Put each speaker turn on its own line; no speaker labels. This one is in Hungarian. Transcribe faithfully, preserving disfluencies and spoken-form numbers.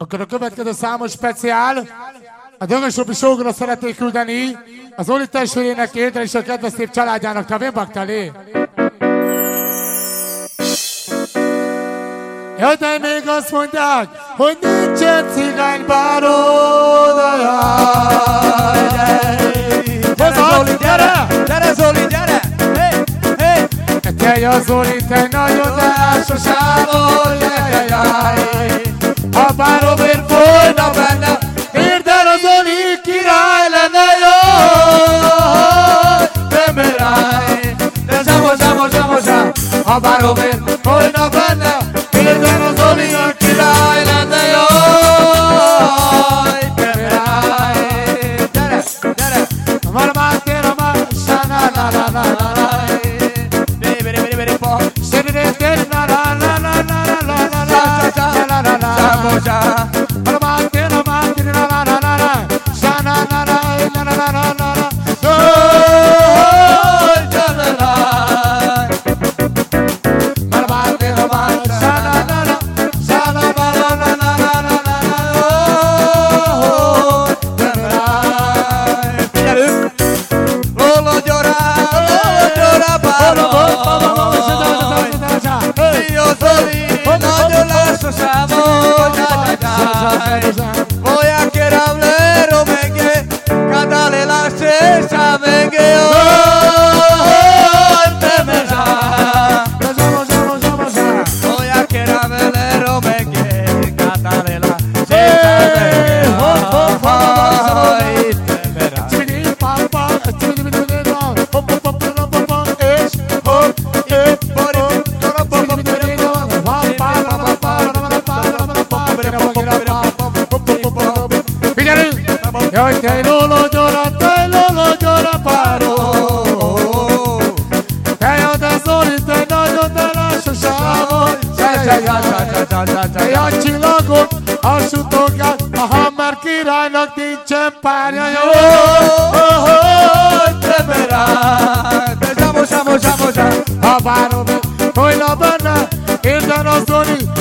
Akkor a következő számos speciál. A Dögös-Robi sógora szeretnék küldeni az Oli testvérének, Édre és a kedves szép családjának. Te vén baktali? Jaj, de még azt mondják, hogy nincsen cigánybáró, de jaj.
Gyere Zoli, gyere! Gyere Zoli, gyere! Hé, hé!
Te a Zoli, te nagyon lásos álmod, jaj, jaj. A báromért folyna benne, érd el a Zoli, király lenne, jaj. De mirály, de zsamo, zsamo, zsamo, zsamo. A báromért folyna benne, érd el a Zoli, a király lenne, jaj. De mirály,
Gyere, gyere!
Valamát a más, na na na na na na.
Beri, beri, beri, beri, pa! Samosa! Voy a quererlo, vengue, cántale la cesa, vengue, oh, te me da. Voy a quererlo, vengue, cántale la cesa, vengue, oh, te me da.
Jaj, te lolo gyora, te lolo gyora páró. Te jó, de Zoli, te nagyon, de lássas álmod. Te jó csillagot, a sutogát, a Hammer királynak nincsen párja, jó.
Te me da. Te llamo, llamo, llamo, llamo.
A várom, folyna benne, érden a Zoli,